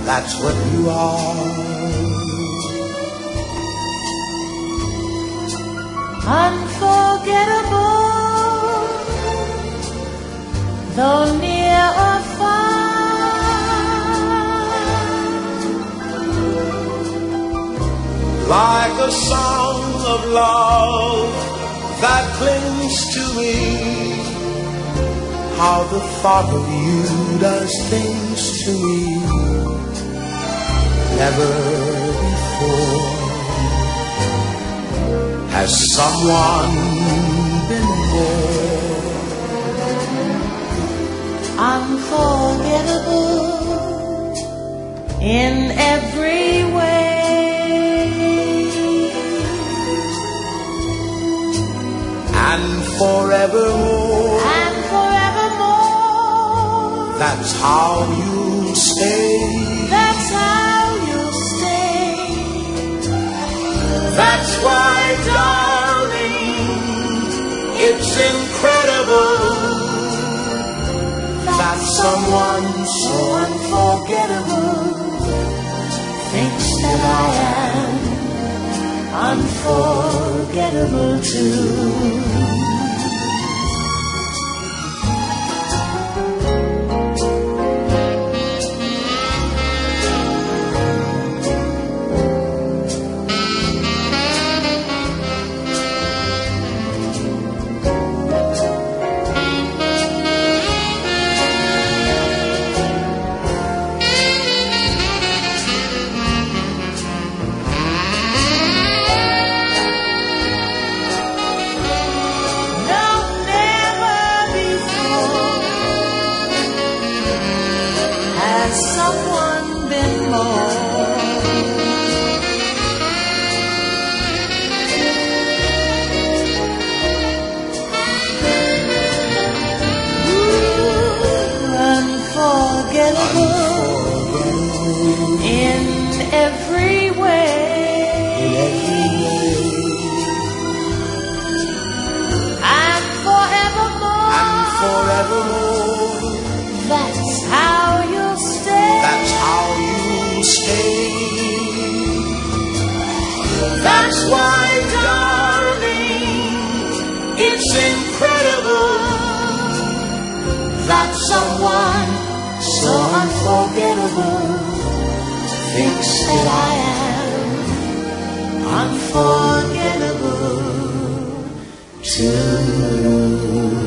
that's what you are. Unforgettable, though near or far, like a song of love that clings to me. How the thought of you does things to me. Never before has someone been more unforgettable in every way, and forevermore. and forevermore. That's how you'll stay. That's how you'll stay. That's why, darling, it's incredible that someone so unforgettable Thinks that I am unforgettable too. Someone been more unforgettable in every way, and forevermore. That's how you'll stay. That's how you stay. That's why, darling, it's incredible that someone so unforgettable thinks that I am unforgettable too.